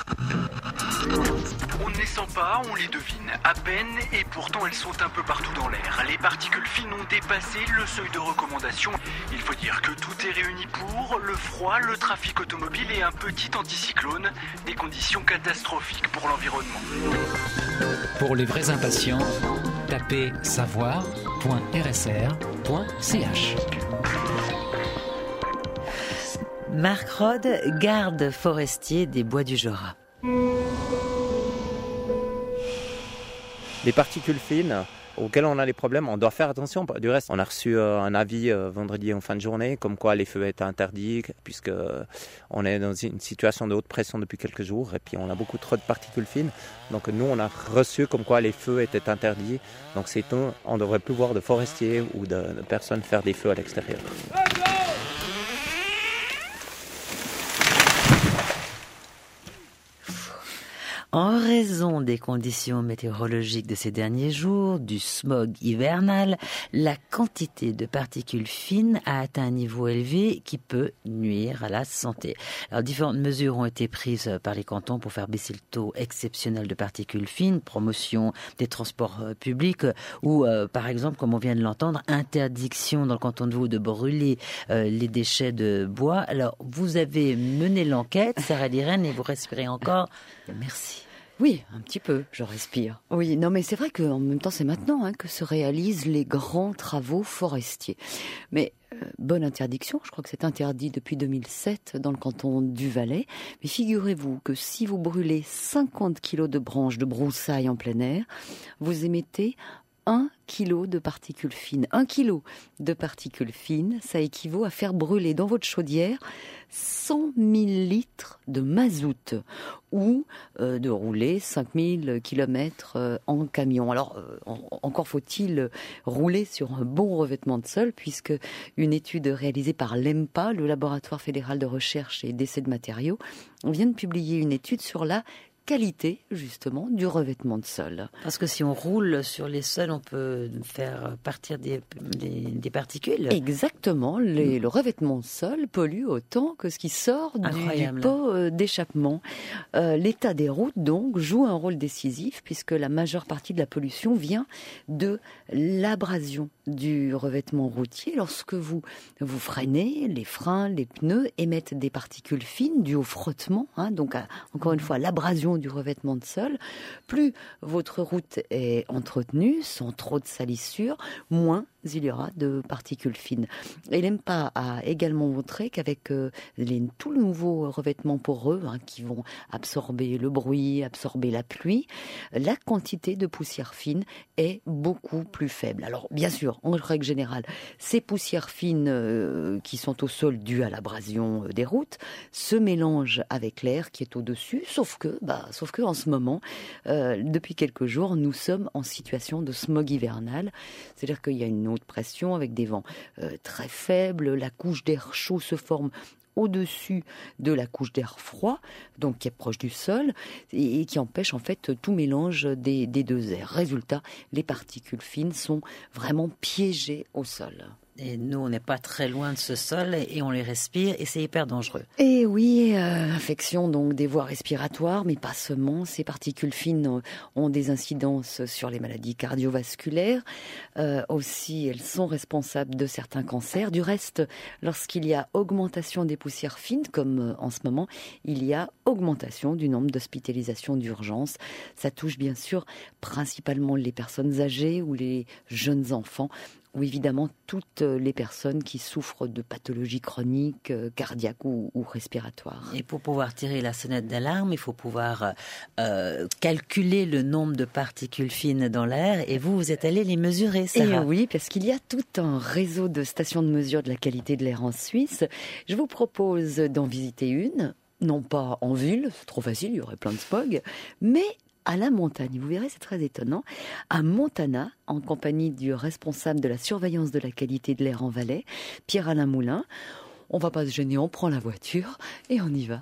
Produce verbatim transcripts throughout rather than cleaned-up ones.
On ne les sent pas, on les devine à peine, et pourtant elles sont un peu partout dans l'air. Les particules fines ont dépassé le seuil de recommandation. Il faut dire que tout est réuni pour le froid, le trafic automobile et un petit anticyclone. Des conditions catastrophiques pour l'environnement. Pour les vrais impatients, tapez savoir point r s r point c h. Marc Rode, garde forestier des Bois du Jura. Les particules fines auxquelles on a des problèmes, on doit faire attention. Du reste, on a reçu euh, un avis euh, vendredi en fin de journée, comme quoi les feux étaient interdits, puisque euh, on est dans une situation de haute pression depuis quelques jours, et puis on a beaucoup trop de particules fines. Donc nous, on a reçu comme quoi les feux étaient interdits. Donc c'est tout, on ne devrait plus voir de forestiers ou de, de personnes faire des feux à l'extérieur. En raison des conditions météorologiques de ces derniers jours, du smog hivernal, la quantité de particules fines a atteint un niveau élevé qui peut nuire à la santé. Alors, différentes mesures ont été prises par les cantons pour faire baisser le taux exceptionnel de particules fines, promotion des transports publics ou, euh, par exemple, comme on vient de l'entendre, interdiction dans le canton de Vaud de brûler euh, les déchets de bois. Alors, vous avez mené l'enquête, Sarah Lirène, et vous respirez encore. Merci. Oui, un petit peu, je respire. Oui, non mais c'est vrai qu'en même temps c'est maintenant hein, que se réalisent les grands travaux forestiers. Mais euh, bonne interdiction, je crois que c'est interdit depuis deux mille sept dans le canton du Valais. Mais figurez-vous que si vous brûlez cinquante kilos de branches de broussailles en plein air, vous émettez un kilo de particules fines. Un kilo de particules fines, ça équivaut à faire brûler dans votre chaudière cent mille litres de mazout ou euh, de rouler cinq mille kilomètres euh, en camion. Alors, euh, en, encore faut-il rouler sur un bon revêtement de sol, puisque une étude réalisée par l'E M P A, le Laboratoire fédéral de recherche et d'essais de matériaux, on vient de publier une étude sur la qualité, justement, du revêtement de sol. Parce que si on roule sur les sols, on peut faire partir des, des, des particules. Exactement. Les, mmh. Le revêtement de sol pollue autant que ce qui sort du, du pot euh, d'échappement. Euh, l'état des routes, donc, joue un rôle décisif, puisque la majeure partie de la pollution vient de l'abrasion du revêtement routier. Lorsque vous, vous freinez, les freins, les pneus émettent des particules fines dues au frottement, hein, donc à, encore une fois, l'abrasion du revêtement de sol. Plus votre route est entretenue, sans trop de salissures, moins il y aura de particules fines. Et l'E M P A a également montré qu'avec euh, les tout nouveaux revêtements poreux hein, qui vont absorber le bruit, absorber la pluie, la quantité de poussière fine est beaucoup plus faible. Alors bien sûr, en règle générale, ces poussières fines euh, qui sont au sol dues à l'abrasion euh, des routes se mélangent avec l'air qui est au-dessus, sauf que, bah, sauf que en ce moment, euh, depuis quelques jours, nous sommes en situation de smog hivernal, c'est-à-dire qu'il y a une haute pression avec des vents euh, très faibles, la couche d'air chaud se forme au-dessus de la couche d'air froid, donc qui est proche du sol, et, et qui empêche en fait tout mélange des, des deux airs. Résultat, les particules fines sont vraiment piégées au sol. Et nous, on n'est pas très loin de ce sol et on les respire et c'est hyper dangereux. Et oui, euh, infection donc des voies respiratoires, mais pas seulement. Ces particules fines ont des incidences sur les maladies cardiovasculaires. Euh, aussi, elles sont responsables de certains cancers. Du reste, lorsqu'il y a augmentation des poussières fines, comme en ce moment, il y a augmentation du nombre d'hospitalisations d'urgence. Ça touche bien sûr principalement les personnes âgées ou les jeunes enfants, ou évidemment toutes les personnes qui souffrent de pathologies chroniques, euh, cardiaques ou, ou respiratoires. Et pour pouvoir tirer la sonnette d'alarme, il faut pouvoir euh, calculer le nombre de particules fines dans l'air, et vous, vous êtes allé les mesurer, Sarah. Et oui, parce qu'il y a tout un réseau de stations de mesure de la qualité de l'air en Suisse. Je vous propose d'en visiter une, non pas en ville, c'est trop facile, il y aurait plein de smog, mais à la montagne. Vous verrez, c'est très étonnant. À Montana, en compagnie du responsable de la surveillance de la qualité de l'air en Valais, Pierre-Alain Moulin. On va pas se gêner, on prend la voiture et on y va.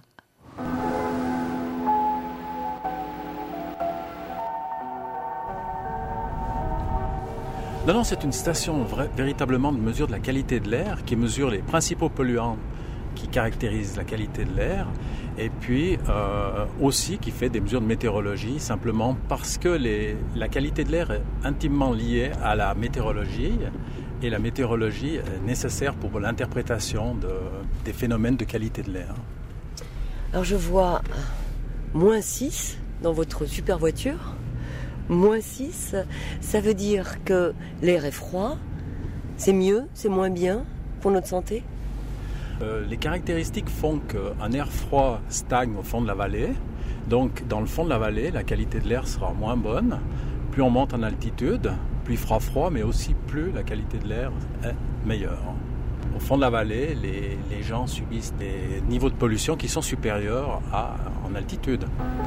Non, non, c'est une station vrai, véritablement de mesure de la qualité de l'air qui mesure les principaux polluants qui caractérise la qualité de l'air et puis euh, aussi qui fait des mesures de météorologie simplement parce que les, la qualité de l'air est intimement liée à la météorologie et la météorologie est nécessaire pour l'interprétation de, des phénomènes de qualité de l'air. Alors je vois moins six dans votre super voiture. Moins six, ça veut dire que l'air est froid, c'est mieux, c'est moins bien pour notre santé ? Euh, les caractéristiques font qu'un air froid stagne au fond de la vallée. Donc, dans le fond de la vallée, la qualité de l'air sera moins bonne. Plus on monte en altitude, plus il fera froid, mais aussi plus la qualité de l'air est meilleure. Au fond de la vallée, les, les gens subissent des niveaux de pollution qui sont supérieurs à, en altitude.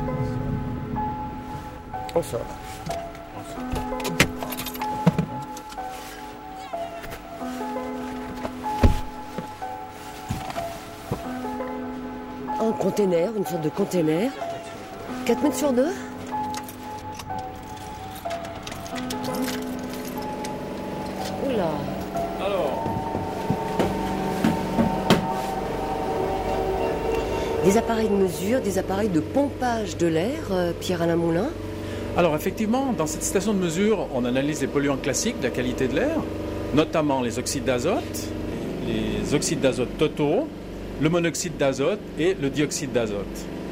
On sort. Un container, une sorte de container. quatre mètres sur deux. Oula. Alors. Des appareils de mesure, des appareils de pompage de l'air, euh, Pierre-Alain Moulin. Alors effectivement, dans cette station de mesure, on analyse les polluants classiques de la qualité de l'air, notamment les oxydes d'azote, les oxydes d'azote totaux, le monoxyde d'azote et le dioxyde d'azote.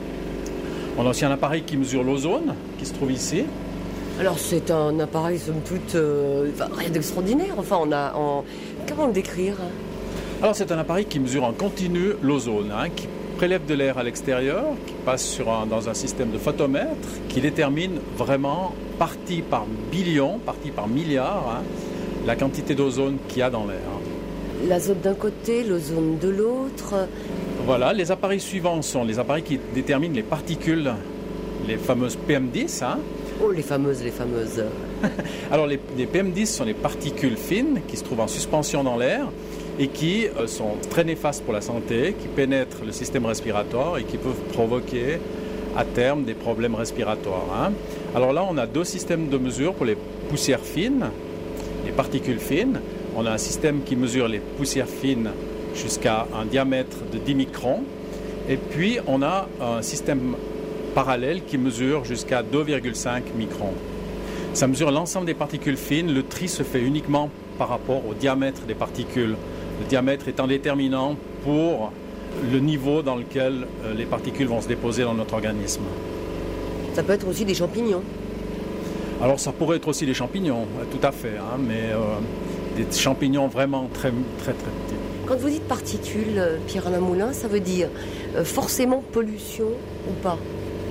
On a aussi un appareil qui mesure l'ozone, qui se trouve ici. Alors c'est un appareil somme toute euh, enfin, rien d'extraordinaire. Enfin, on a, en... comment le décrire ? Alors c'est un appareil qui mesure en continu l'ozone, hein, qui prélève de l'air à l'extérieur, qui passe sur un, dans un système de photomètre, qui détermine vraiment partie par billion, partie par milliard, hein, la quantité d'ozone qu'il y a dans l'air. L'azote d'un côté, l'ozone de l'autre. Voilà, les appareils suivants sont les appareils qui déterminent les particules, les fameuses P M dix. Hein. Oh, les fameuses, les fameuses. Alors, les, les P M dix sont les particules fines qui se trouvent en suspension dans l'air et qui euh, sont très néfastes pour la santé, qui pénètrent le système respiratoire et qui peuvent provoquer à terme des problèmes respiratoires. Hein. Alors là, on a deux systèmes de mesure pour les poussières fines, les particules fines. On a un système qui mesure les poussières fines jusqu'à un diamètre de dix microns. Et puis, on a un système parallèle qui mesure jusqu'à deux virgule cinq microns. Ça mesure l'ensemble des particules fines. Le tri se fait uniquement par rapport au diamètre des particules. Le diamètre étant déterminant pour le niveau dans lequel les particules vont se déposer dans notre organisme. Ça peut être aussi des champignons. Alors, ça pourrait être aussi des champignons, tout à fait, hein, mais... Euh, des champignons vraiment très, très, très petits. Quand vous dites particules, Pierre-Alain Moulin, ça veut dire euh, forcément pollution ou pas ?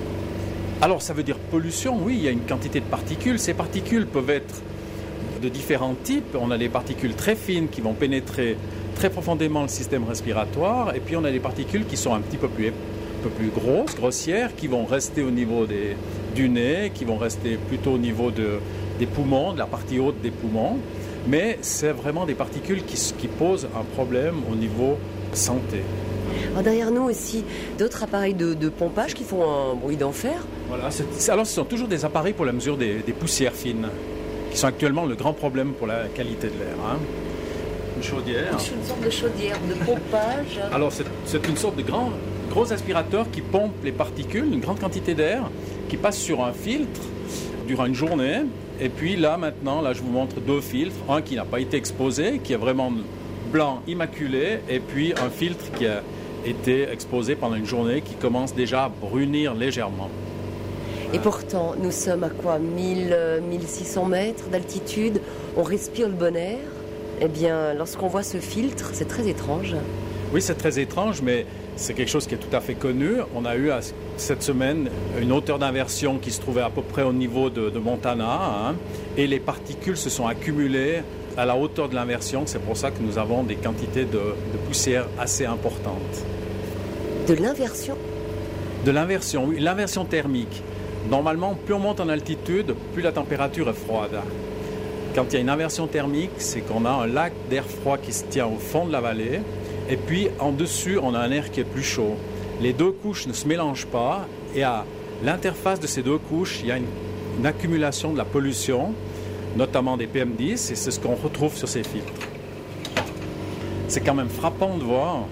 Alors, ça veut dire pollution, oui, il y a une quantité de particules. Ces particules peuvent être de différents types. On a des particules très fines qui vont pénétrer très profondément le système respiratoire, et puis on a des particules qui sont un petit peu plus, un peu plus grosses, grossières, qui vont rester au niveau des, du nez, qui vont rester plutôt au niveau de, des poumons, de la partie haute des poumons. Mais c'est vraiment des particules qui, qui posent un problème au niveau santé. Alors derrière nous aussi, d'autres appareils de, de pompage qui font un bruit d'enfer. Voilà, c'est, alors ce sont toujours des appareils pour la mesure des, des poussières fines, qui sont actuellement le grand problème pour la qualité de l'air. Hein. Une chaudière. Une sorte de chaudière, de pompage. Alors c'est, c'est une sorte de grand, gros aspirateur qui pompe les particules, une grande quantité d'air, qui passe sur un filtre durant une journée. Et puis là, maintenant, là, je vous montre deux filtres. Un qui n'a pas été exposé, qui est vraiment blanc, immaculé, et puis un filtre qui a été exposé pendant une journée, qui commence déjà à brunir légèrement. Et pourtant, nous sommes à quoi, mille, mille six cents mètres d'altitude, on respire le bon air. Eh bien, lorsqu'on voit ce filtre, c'est très étrange. Oui, c'est très étrange, mais c'est quelque chose qui est tout à fait connu. On a eu cette semaine une hauteur d'inversion qui se trouvait à peu près au niveau de, de Montana, hein, et les particules se sont accumulées à la hauteur de l'inversion. C'est pour ça que nous avons des quantités de, de poussière assez importantes. De l'inversion ? De l'inversion, oui, l'inversion thermique. Normalement, plus on monte en altitude, plus la température est froide. Quand il y a une inversion thermique, c'est qu'on a un lac d'air froid qui se tient au fond de la vallée. Et puis, en dessus, on a un air qui est plus chaud. Les deux couches ne se mélangent pas. Et à l'interface de ces deux couches, il y a une, une accumulation de la pollution, notamment des P M dix, et c'est ce qu'on retrouve sur ces filtres. C'est quand même frappant de voir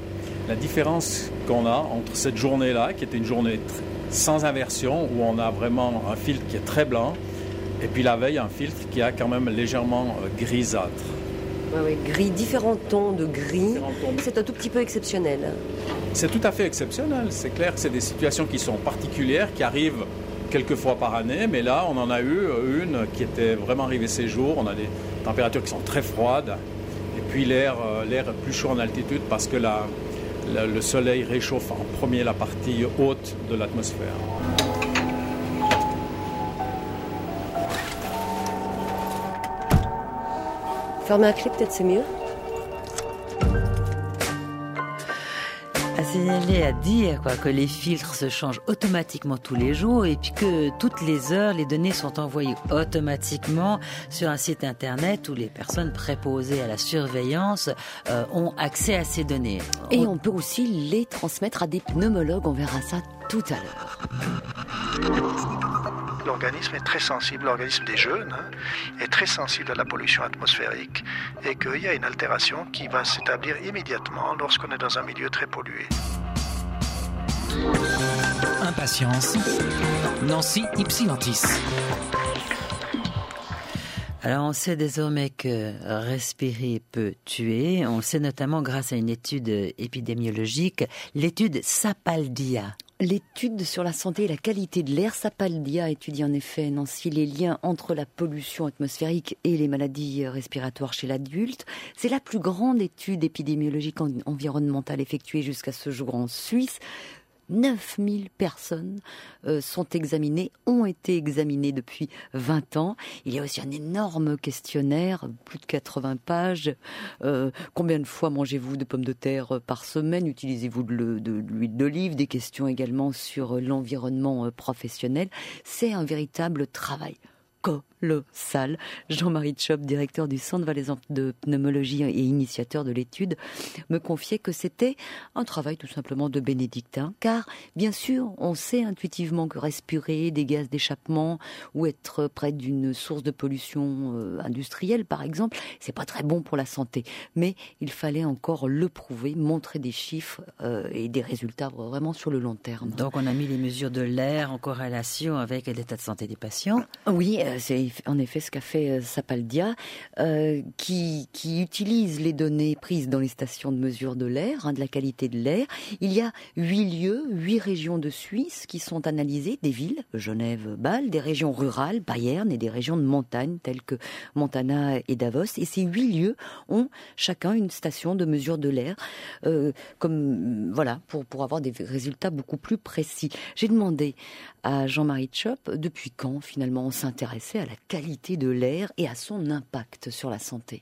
la différence qu'on a entre cette journée-là, qui était une journée tr- sans inversion, où on a vraiment un filtre qui est très blanc, et puis la veille, un filtre qui a quand même légèrement euh, grisâtre. Oui, oui, gris, différents tons de gris. Tons. C'est un tout petit peu exceptionnel. C'est tout à fait exceptionnel. C'est clair que c'est des situations qui sont particulières, qui arrivent quelques fois par année, mais là, on en a eu une qui était vraiment arrivée ces jours. On a des températures qui sont très froides, et puis l'air, euh, l'air est plus chaud en altitude parce que la, la, le soleil réchauffe en premier la partie haute de l'atmosphère. Fermer à clé, peut-être c'est mieux. À signaler, à dire quoi, que les filtres se changent automatiquement tous les jours et puis que toutes les heures, les données sont envoyées automatiquement sur un site internet où les personnes préposées à la surveillance euh, ont accès à ces données. Et on... on peut aussi les transmettre à des pneumologues, on verra ça tout à l'heure. L'organisme est très sensible, l'organisme des jeunes hein, est très sensible à la pollution atmosphérique et qu'il y a une altération qui va s'établir immédiatement lorsqu'on est dans un milieu très pollué. Impatience, Nancy Ypsilantis. Alors on sait désormais que respirer peut tuer. On le sait notamment grâce à une étude épidémiologique, l'étude SAPALDIA. L'étude sur la santé et la qualité de l'air, SAPALDIA étudie en effet, Nancy, les liens entre la pollution atmosphérique et les maladies respiratoires chez l'adulte. C'est la plus grande étude épidémiologique environnementale effectuée jusqu'à ce jour en Suisse. neuf mille personnes euh, sont examinées, ont été examinées depuis vingt ans. Il y a aussi un énorme questionnaire, plus de quatre-vingts pages. Euh, combien de fois mangez-vous de pommes de terre par semaine? Utilisez-vous de, de, de l'huile d'olive? Des questions également sur l'environnement professionnel. C'est un véritable travail colossal. Jean-Marie Tchop, directeur du Centre valaisan de pneumologie et initiateur de l'étude, me confiait que c'était un travail tout simplement de bénédictin, car bien sûr, on sait intuitivement que respirer des gaz d'échappement ou être près d'une source de pollution euh, industrielle, par exemple, c'est pas très bon pour la santé. Mais il fallait encore le prouver, montrer des chiffres euh, et des résultats vraiment sur le long terme. Donc on a mis les mesures de l'air en corrélation avec l'état de santé des patients. Oui, euh, c'est en effet ce qu'a fait euh, SAPALDIA, euh, qui, qui utilise les données prises dans les stations de mesure de l'air, hein, de la qualité de l'air. Il y a huit lieux, huit régions de Suisse qui sont analysées, des villes, Genève, Bâle, des régions rurales, Bayern, et des régions de montagne telles que Montana et Davos. Et ces huit lieux ont chacun une station de mesure de l'air, euh, comme voilà, pour pour avoir des résultats beaucoup plus précis. J'ai demandé à Jean-Marie Tchop depuis quand finalement on s'intéressait à la qualité de l'air et à son impact sur la santé.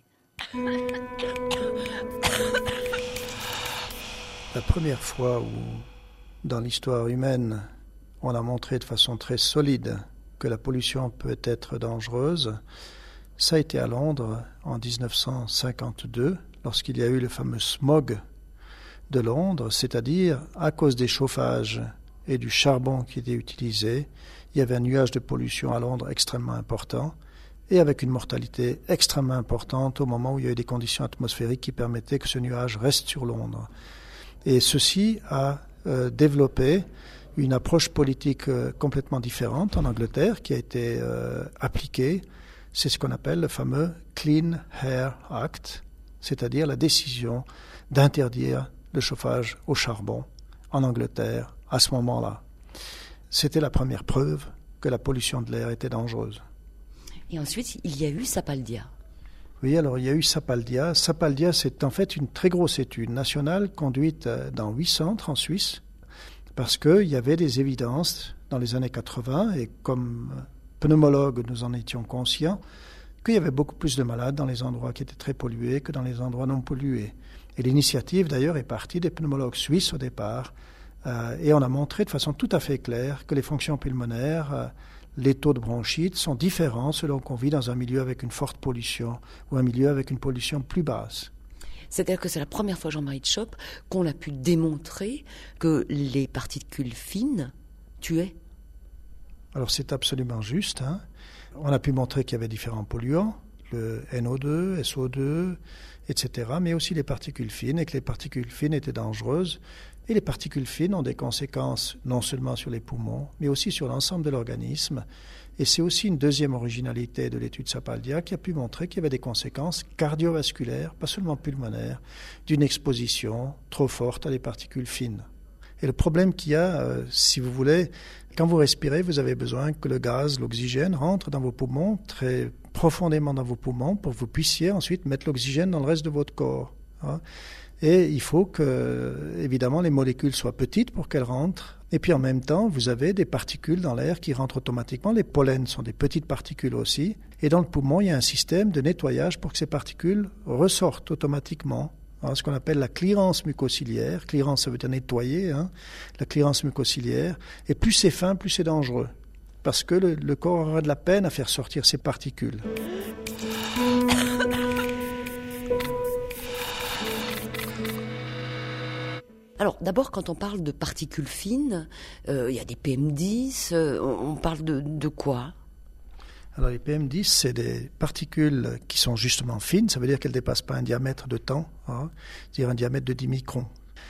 La première fois où, dans l'histoire humaine, on a montré de façon très solide que la pollution peut être dangereuse, ça a été à Londres en dix-neuf cent cinquante-deux, lorsqu'il y a eu le fameux smog de Londres, c'est-à-dire à cause des chauffages et du charbon qui était utilisé, il y avait un nuage de pollution à Londres extrêmement important et avec une mortalité extrêmement importante au moment où il y a eu des conditions atmosphériques qui permettaient que ce nuage reste sur Londres. Et ceci a euh, développé une approche politique euh, complètement différente en Angleterre qui a été euh, appliquée. C'est ce qu'on appelle le fameux Clean Air Act, c'est-à-dire la décision d'interdire le chauffage au charbon en Angleterre à ce moment-là. C'était la première preuve que la pollution de l'air était dangereuse. Et ensuite, il y a eu SAPALDIA. Oui, alors il y a eu SAPALDIA. SAPALDIA, c'est en fait une très grosse étude nationale conduite dans huit centres en Suisse, parce qu'il y avait des évidences dans les années quatre-vingts, et comme pneumologues, nous en étions conscients, qu'il y avait beaucoup plus de malades dans les endroits qui étaient très pollués que dans les endroits non pollués. Et l'initiative, d'ailleurs, est partie des pneumologues suisses au départ, euh, et on a montré de façon tout à fait claire que les fonctions pulmonaires, euh, les taux de bronchite sont différents selon qu'on vit dans un milieu avec une forte pollution ou un milieu avec une pollution plus basse. C'est-à-dire que c'est la première fois, Jean-Marie Tchop, qu'on a pu démontrer que les particules fines tuaient. Alors c'est absolument juste, hein. On a pu montrer qu'il y avait différents polluants. le N O deux, S O deux, et cetera, mais aussi les particules fines, et que les particules fines étaient dangereuses. Et les particules fines ont des conséquences non seulement sur les poumons, mais aussi sur l'ensemble de l'organisme. Et c'est aussi une deuxième originalité de l'étude Sapaldia qui a pu montrer qu'il y avait des conséquences cardiovasculaires, pas seulement pulmonaires, d'une exposition trop forte à des particules fines. Et le problème qu'il y a, euh, si vous voulez, quand vous respirez, vous avez besoin que le gaz, l'oxygène rentre dans vos poumons, très profondément dans vos poumons, pour que vous puissiez ensuite mettre l'oxygène dans le reste de votre corps. Hein. Et il faut que, évidemment, les molécules soient petites pour qu'elles rentrent. Et puis en même temps, vous avez des particules dans l'air qui rentrent automatiquement. Les pollens sont des petites particules aussi. Et dans le poumon, il y a un système de nettoyage pour que ces particules ressortent automatiquement. Alors, ce qu'on appelle la clearance mucociliaire. Clearance, ça veut dire nettoyer, hein, la clearance mucociliaire. Et plus c'est fin, plus c'est dangereux. Parce que le, le corps aura de la peine à faire sortir ces particules. Alors, d'abord, quand on parle de particules fines, euh, il y a des P M dix, euh, on, on parle de, de quoi ? Alors, les P M dix, c'est des particules qui sont justement fines, ça veut dire qu'elles ne dépassent pas un diamètre de temps, hein, c'est-à-dire un diamètre de dix microns.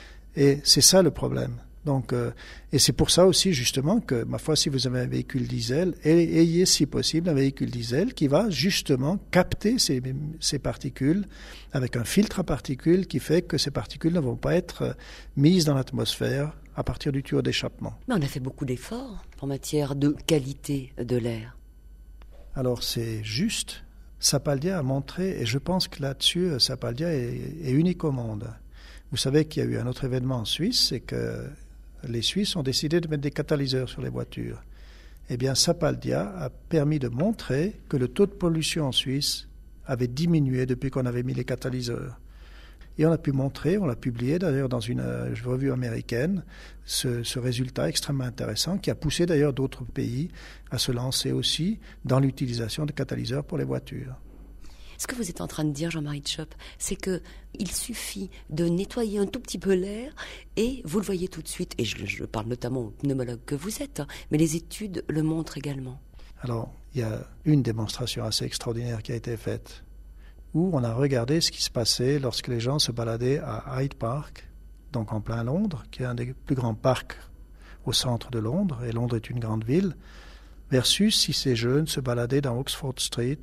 Et c'est ça le problème. Donc, euh, et c'est pour ça aussi, justement, que, ma foi, si vous avez un véhicule diesel, ayez, si possible, un véhicule diesel qui va, justement, capter ces, ces particules avec un filtre à particules qui fait que ces particules ne vont pas être mises dans l'atmosphère à partir du tuyau d'échappement. Mais on a fait beaucoup d'efforts en matière de qualité de l'air. Alors, c'est juste. Sapaldia a montré, et je pense que là-dessus, Sapaldia est, est unique au monde. Vous savez qu'il y a eu un autre événement en Suisse, c'est que les Suisses ont décidé de mettre des catalyseurs sur les voitures. Eh bien, Sapaldia a permis de montrer que le taux de pollution en Suisse avait diminué depuis qu'on avait mis les catalyseurs. Et on a pu montrer, on l'a publié d'ailleurs dans une euh, revue américaine, ce, ce résultat extrêmement intéressant qui a poussé d'ailleurs d'autres pays à se lancer aussi dans l'utilisation de catalyseurs pour les voitures. Ce que vous êtes en train de dire, Jean-Marie Tchop, c'est qu'il suffit de nettoyer un tout petit peu l'air et vous le voyez tout de suite. Et je, je parle notamment au pneumologue que vous êtes, hein, mais les études le montrent également. Alors, il y a une démonstration assez extraordinaire qui a été faite, où on a regardé ce qui se passait lorsque les gens se baladaient à Hyde Park, donc en plein Londres, qui est un des plus grands parcs au centre de Londres, et Londres est une grande ville, versus si ces jeunes se baladaient dans Oxford Street,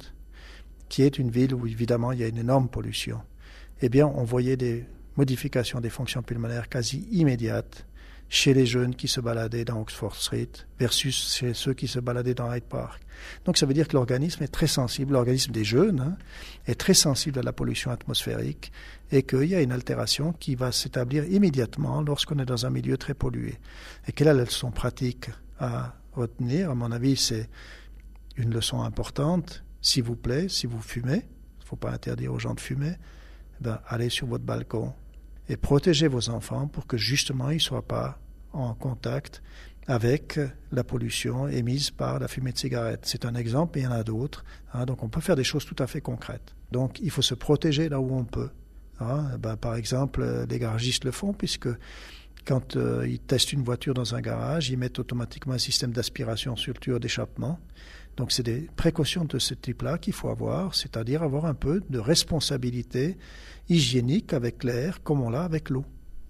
qui est une ville où évidemment il y a une énorme pollution. Eh bien, on voyait des modifications des fonctions pulmonaires quasi immédiates chez les jeunes qui se baladaient dans Oxford Street versus chez ceux qui se baladaient dans Hyde Park. Donc ça veut dire que l'organisme est très sensible, l'organisme des jeunes hein, est très sensible à la pollution atmosphérique et qu'il y a une altération qui va s'établir immédiatement lorsqu'on est dans un milieu très pollué. Et quelle est la leçon pratique à retenir ? À mon avis, c'est une leçon importante. S'il vous plaît, si vous fumez, il ne faut pas interdire aux gens de fumer, eh bien, allez sur votre balcon et protégez vos enfants pour que justement ils ne soient pas en contact avec la pollution émise par la fumée de cigarette. C'est un exemple, et il y en a d'autres. Hein, donc on peut faire des choses tout à fait concrètes. Donc il faut se protéger là où on peut. Hein, ben, par exemple, les garagistes le font puisque quand euh, ils testent une voiture dans un garage, ils mettent automatiquement un système d'aspiration sur le tuyau d'échappement. Donc c'est des précautions de ce type-là qu'il faut avoir, c'est-à-dire avoir un peu de responsabilité hygiénique avec l'air comme on l'a avec l'eau.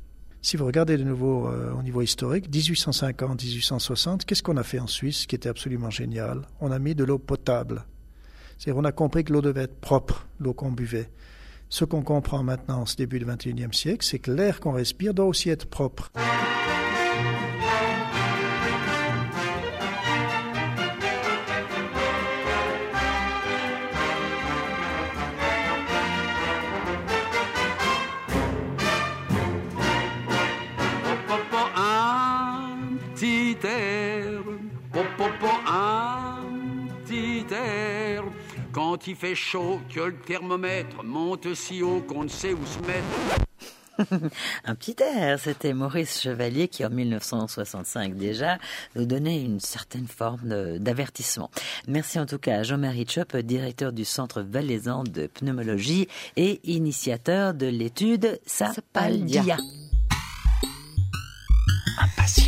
Si vous regardez de nouveau euh, au niveau historique, dix-huit cent cinquante à dix-huit cent soixante, qu'est-ce qu'on a fait en Suisse qui était absolument génial ? On a mis de l'eau potable. C'est-à-dire on a compris que l'eau devait être propre, l'eau qu'on buvait. Ce qu'on comprend maintenant en ce début du vingt et unième siècle, c'est que l'air qu'on respire doit aussi être propre. Quand il fait chaud, que le thermomètre monte si haut qu'on ne sait où se mettre. Un petit air, c'était Maurice Chevalier qui en mille neuf cent soixante-cinq déjà nous donnait une certaine forme d'avertissement. Merci en tout cas à Jean-Marie Tchop, directeur du Centre valaisan de pneumologie et initiateur de l'étude Sapaldia. Sapaldia. Impatient.